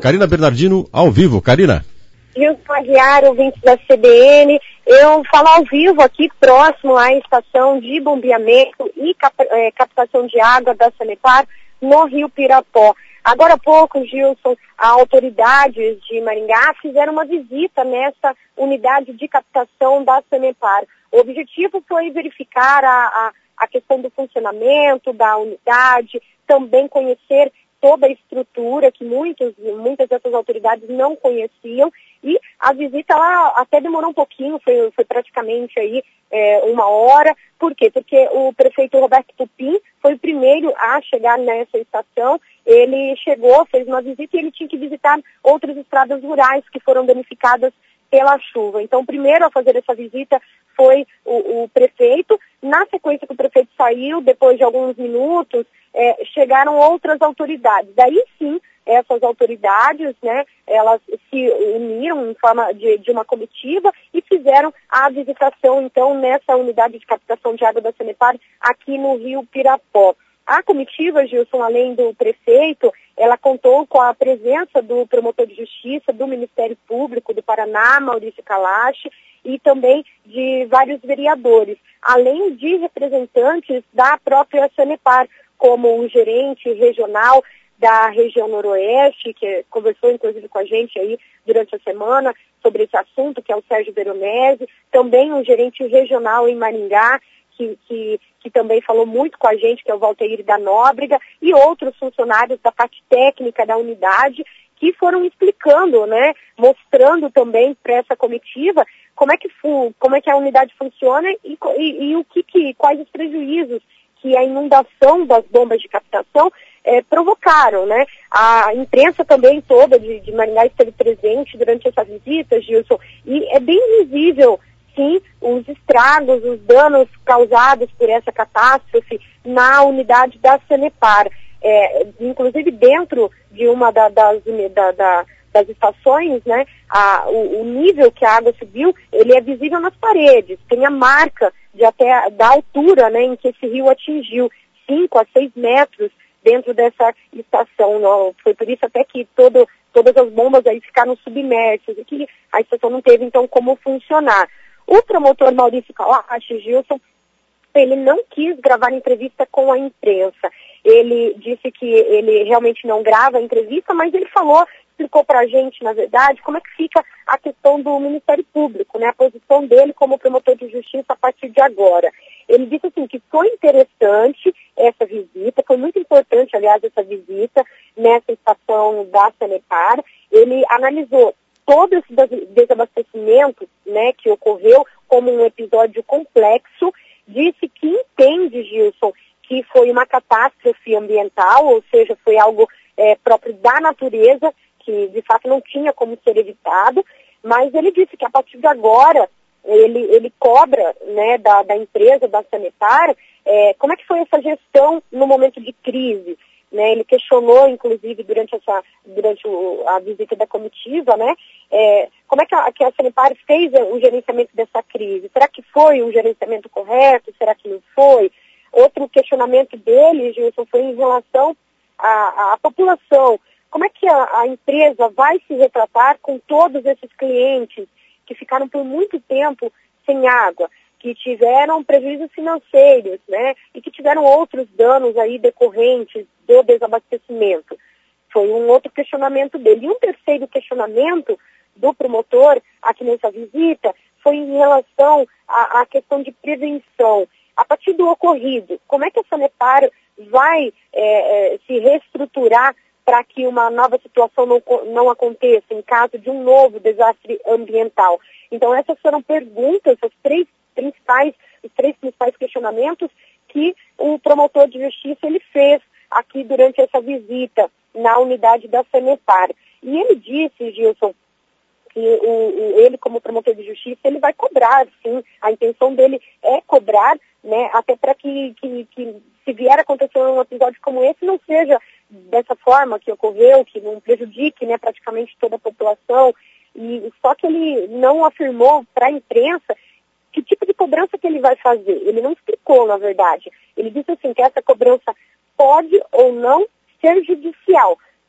Carina Bernardino, ao vivo. Carina. Gilson Aguiar, ouvintes da CBN, eu falo ao vivo aqui próximo à estação de bombeamento e captação de água da Sanepar no Rio Pirapó. Agora há pouco, Gilson, as autoridades de Maringá fizeram uma visita nessa unidade de captação da Sanepar. O objetivo foi verificar a questão do funcionamento da unidade, também conhecer toda a estrutura que muitas dessas autoridades não conheciam, e a visita lá até demorou um pouquinho, foi praticamente aí 1 hora. Por quê? Porque o prefeito Roberto Tupim foi o primeiro a chegar nessa estação. Ele chegou, fez uma visita e ele tinha que visitar outras estradas rurais que foram danificadas pela chuva. Então, o primeiro a fazer essa visita foi o prefeito. Na sequência que o prefeito saiu, depois de alguns minutos, chegaram outras autoridades. Daí sim, essas autoridades, né, elas se uniram em forma de uma comitiva e fizeram a visitação, então, nessa unidade de captação de água da Sanepar aqui no Rio Pirapó. A comitiva, Gilson, além do prefeito, ela contou com a presença do promotor de justiça, do Ministério Público do Paraná, Maurício Kalash, e também de vários vereadores, além de representantes da própria Sanepar, como o gerente regional da região noroeste, que conversou inclusive com a gente aí durante a semana sobre esse assunto, que é o Sérgio Veronese, também o gerente regional em Maringá, que também falou muito com a gente, que é o Valteir da Nóbrega, e outros funcionários da parte técnica da unidade, que foram explicando, né, mostrando também para essa comitiva como é que a unidade funciona e quais os prejuízos que a inundação das bombas de captação provocaram, né? A imprensa também toda de Maringá esteve presente durante essa visita, Gilson, e é bem visível, sim, os estragos, os danos causados por essa catástrofe na unidade da Sanepar. Inclusive dentro de uma das estações, né, o nível que a água subiu, ele é visível nas paredes, tem a marca da altura, né, em que esse rio atingiu 5 a 6 metros dentro dessa estação. Não, foi por isso até que todas as bombas aí ficaram submersas e que a estação não teve então como funcionar. O promotor Maurício Kalash, Gilson, ele não quis gravar entrevista com a imprensa. Ele disse que ele realmente não grava a entrevista, mas ele explicou para a gente, na verdade, como é que fica a questão do Ministério Público, né, a posição dele como promotor de justiça a partir de agora. Ele disse assim que foi interessante essa visita, foi muito importante, aliás, essa visita nessa estação da Sanepar. Ele analisou todo esse desabastecimento, né, que ocorreu como um episódio complexo, disse que entende, Gilson, que foi uma catástrofe ambiental, ou seja, foi algo próprio da natureza, que de fato não tinha como ser evitado, mas ele disse que a partir de agora ele cobra, né, da empresa, da Sanepar, como é que foi essa gestão no momento de crise, né? Ele questionou, inclusive, durante a visita da comitiva, né, como é que a Sanepar fez o gerenciamento dessa crise. Será que foi um gerenciamento correto? Será que não foi? Outro questionamento dele, Gilson, foi em relação à população. Como é que a empresa vai se retratar com todos esses clientes que ficaram por muito tempo sem água, que tiveram prejuízos financeiros, né, e que tiveram outros danos aí decorrentes do desabastecimento? Foi um outro questionamento dele. E um terceiro questionamento do promotor aqui nessa visita foi em relação à questão de prevenção. A partir do ocorrido, como é que a Sanepar vai se reestruturar para que uma nova situação não aconteça em caso de um novo desastre ambiental? Então, essas foram perguntas, os três principais questionamentos que o promotor de justiça ele fez aqui durante essa visita na unidade da Sanepar. E ele disse, Gilson, que ele, como promotor de justiça, ele vai cobrar, sim. A intenção dele é cobrar, né, até para que se vier a acontecer um episódio como esse, não seja dessa forma que ocorreu, que não prejudique, né, praticamente toda a população. E só que ele não afirmou para a imprensa que tipo de cobrança que ele vai fazer. Ele não explicou, na verdade. Ele disse assim, que essa cobrança pode ou não ser judicial.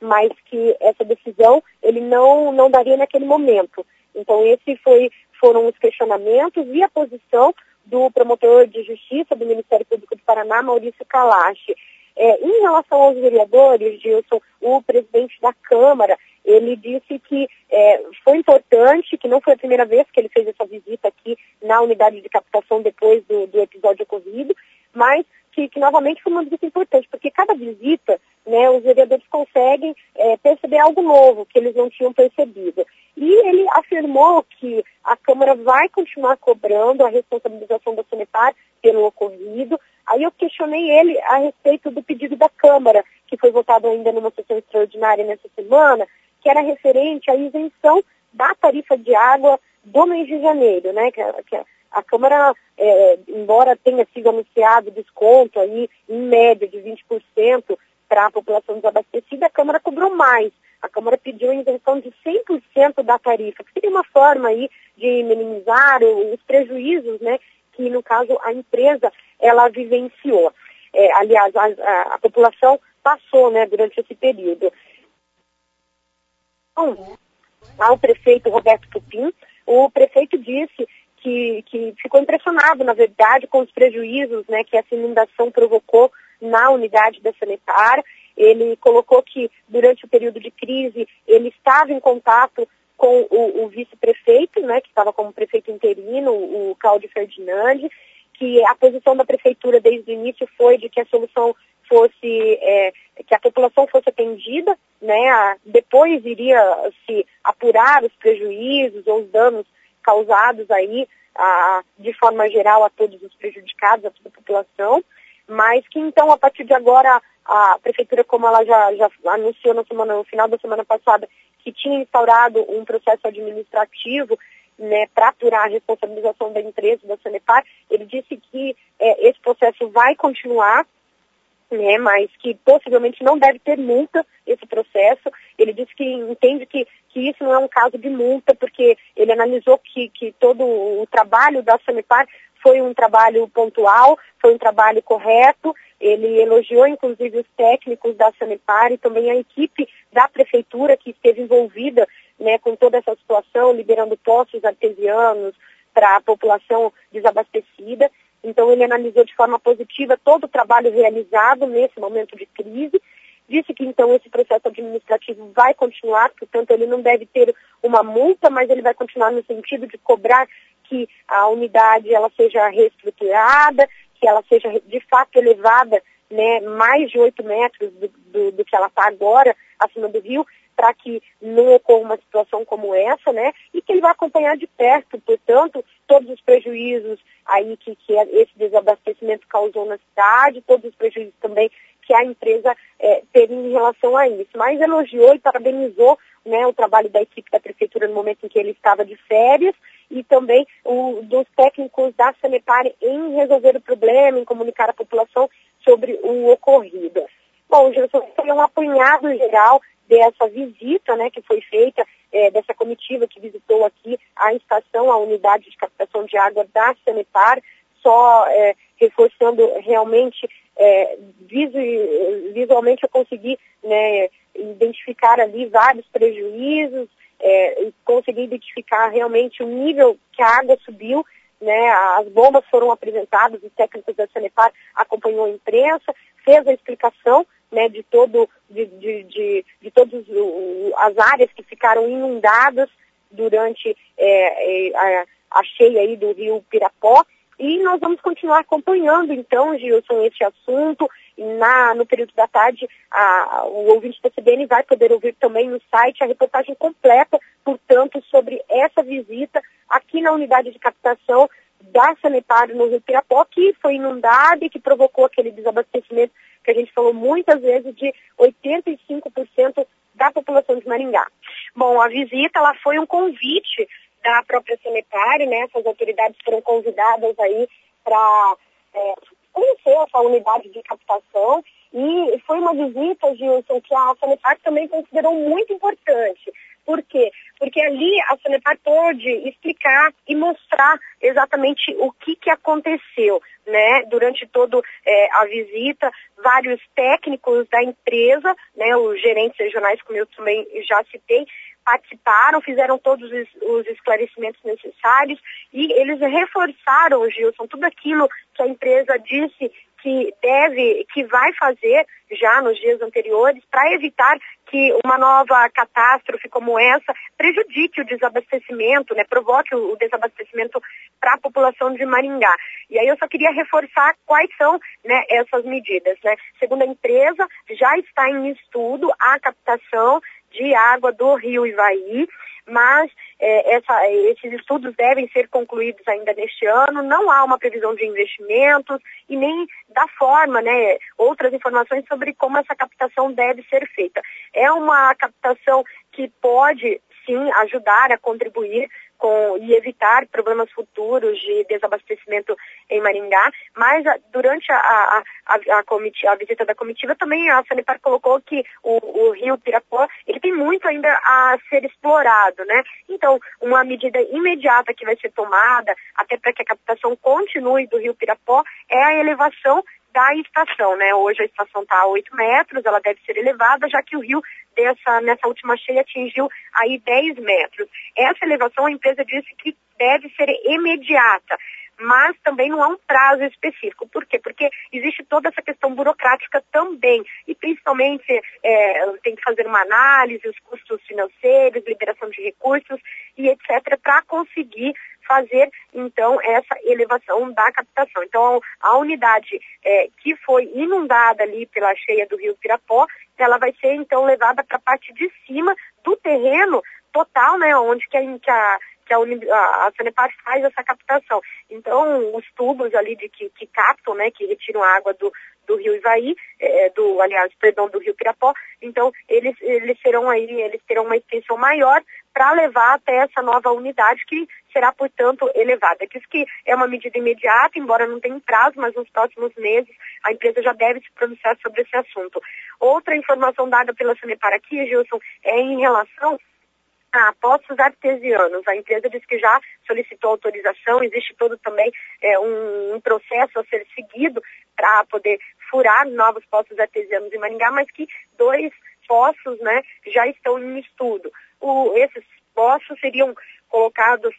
mas que essa decisão ele não daria naquele momento. Então foram os questionamentos e a posição do promotor de justiça do Ministério Público do Paraná, Maurício Kalash. Em relação aos vereadores, Gilson, o presidente da Câmara, ele disse que foi importante, que não foi a primeira vez que ele fez essa visita aqui na unidade de captação depois do episódio ocorrido, mas que novamente foi uma visita importante, porque cada visita, né, os vereadores conseguem perceber algo novo que eles não tinham percebido. E ele afirmou que a Câmara vai continuar cobrando a responsabilização da Sanepar pelo ocorrido. Aí eu questionei ele a respeito do pedido da Câmara, que foi votado ainda numa sessão extraordinária nessa semana, que era referente à isenção da tarifa de água do mês de janeiro, né? Que a Câmara, embora tenha sido anunciado desconto aí, em média de 20% para a população desabastecida, a Câmara cobrou mais. A Câmara pediu a isenção de 100% da tarifa, que seria uma forma aí de minimizar os prejuízos, né? Que, no caso, a empresa, ela vivenciou. Aliás, a população passou, né, durante esse período. Então, ao prefeito Roberto Tupim, o prefeito disse que ficou impressionado, na verdade, com os prejuízos, né, que essa inundação provocou na unidade da Sanepar. Ele colocou que, durante o período de crise, ele estava em contato com o vice-prefeito, né, que estava como prefeito interino, o Cláudio Ferdinand, que a posição da prefeitura desde o início foi de que a solução fosse, que a população fosse atendida, né, depois iria se apurar os prejuízos ou os danos causados aí, de forma geral, a todos os prejudicados, a toda a população, mas que então, a partir de agora, a prefeitura, como ela já anunciou no final da semana passada, que tinha instaurado um processo administrativo, né, para apurar a responsabilização da empresa, da Sanepar, ele disse que esse processo vai continuar, né, mas que possivelmente não deve ter multa esse processo. Ele disse que entende que isso não é um caso de multa, porque ele analisou que todo o trabalho da Sanepar foi um trabalho pontual, foi um trabalho correto. Ele elogiou, inclusive, os técnicos da Sanepar e também a equipe da prefeitura que esteve envolvida, né, com toda essa situação, liberando poços artesianos para a população desabastecida. Então, ele analisou de forma positiva todo o trabalho realizado nesse momento de crise. Disse que, então, esse processo administrativo vai continuar, portanto, ele não deve ter uma multa, mas ele vai continuar no sentido de cobrar que a unidade ela seja reestruturada, que ela seja, de fato, elevada, né, mais de 8 metros do que ela está agora, acima do rio, para que não ocorra uma situação como essa, né, e que ele vai acompanhar de perto, portanto, todos os prejuízos aí que esse desabastecimento causou na cidade, todos os prejuízos também que a empresa teve em relação a isso. Mas elogiou e parabenizou, né, o trabalho da equipe da prefeitura no momento em que ele estava de férias e também dos técnicos da Sanepar em resolver o problema, em comunicar à população sobre o ocorrido. Bom, Gilson, foi um apanhado geral dessa visita, né, que foi feita, dessa comitiva que visitou aqui a estação, a unidade de captação de água da Sanepar, só reforçando realmente, visualmente eu consegui, né, identificar ali vários prejuízos, e consegui identificar realmente o nível que a água subiu, né, as bombas foram apresentadas, os técnicos da Sanepar acompanhou a imprensa, fez a explicação, né, de todas as áreas que ficaram inundadas durante a cheia aí do rio Pirapó. E nós vamos continuar acompanhando, então, Gilson, esse assunto. No período da tarde, o ouvinte da CBN vai poder ouvir também no site a reportagem completa, portanto, sobre essa visita aqui na unidade de captação da Sanepar no rio Pirapó, que foi inundada e que provocou aquele desabastecimento que a gente falou muitas vezes de 85% da população de Maringá. Bom, a visita ela foi um convite da própria Sanepar, né? Essas autoridades foram convidadas aí para conhecer essa unidade de captação e foi uma visita, Gilson, que a Sanepar também considerou muito importante. Por quê? Porque ali a Sanepar pôde explicar e mostrar exatamente o que aconteceu, né? Durante toda a visita, vários técnicos da empresa, né? Os gerentes regionais, como eu também já citei, participaram, fizeram todos os esclarecimentos necessários e eles reforçaram, Gilson, tudo aquilo que a empresa disse que vai fazer já nos dias anteriores para evitar que uma nova catástrofe como essa prejudique o desabastecimento, né, provoque o desabastecimento para a população de Maringá. E aí eu só queria reforçar quais são, né, essas medidas, né? Segundo a empresa, já está em estudo a captação de água do Rio Ivaí, mas esses estudos devem ser concluídos ainda neste ano, não há uma previsão de investimentos e nem da forma, né, outras informações sobre como essa captação deve ser feita. É uma captação que pode, sim, ajudar a contribuir e evitar problemas futuros de desabastecimento em Maringá, mas durante a visita da comitiva também a Sanepar colocou que o rio Pirapó, ele tem muito ainda a ser explorado, né? Então, uma medida imediata que vai ser tomada, até para que a captação continue do rio Pirapó, é a elevação da estação, né? Hoje a estação está a 8 metros, ela deve ser elevada, já que o rio nessa última cheia atingiu aí 10 metros. Essa elevação a empresa disse que deve ser imediata, mas também não há um prazo específico. Por quê? Porque existe toda essa questão burocrática também, e principalmente tem que fazer uma análise, os custos financeiros, liberação de recursos e etc., para conseguir fazer, então, essa elevação da captação. Então, a unidade que foi inundada ali pela cheia do rio Pirapó, ela vai ser, então, levada para a parte de cima do terreno total, né, onde a Sanepar faz essa captação. Então, os tubos ali que captam, né, que retiram a água do rio Ivaí, do rio Pirapó, então eles terão uma extensão maior para levar até essa nova unidade que será, portanto, elevada. Diz que é uma medida imediata, embora não tenha prazo, mas nos próximos meses a empresa já deve se pronunciar sobre esse assunto. Outra informação dada pela Sanepar aqui, Gilson, é em relação a poços artesianos. A empresa diz que já solicitou autorização, existe todo também um processo a ser seguido para poder furar novos poços artesianos em Maringá, mas que 2 poços, né, já estão em estudo. Esses poços seriam colocados,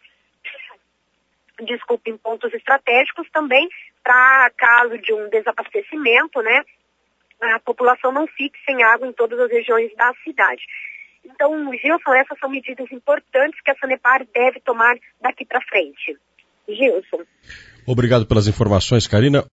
em pontos estratégicos também, para caso de um desabastecimento, né, a população não fique sem água em todas as regiões da cidade. Então, Gilson, essas são medidas importantes que a Sanepar deve tomar daqui para frente. Gilson. Obrigado pelas informações, Karina.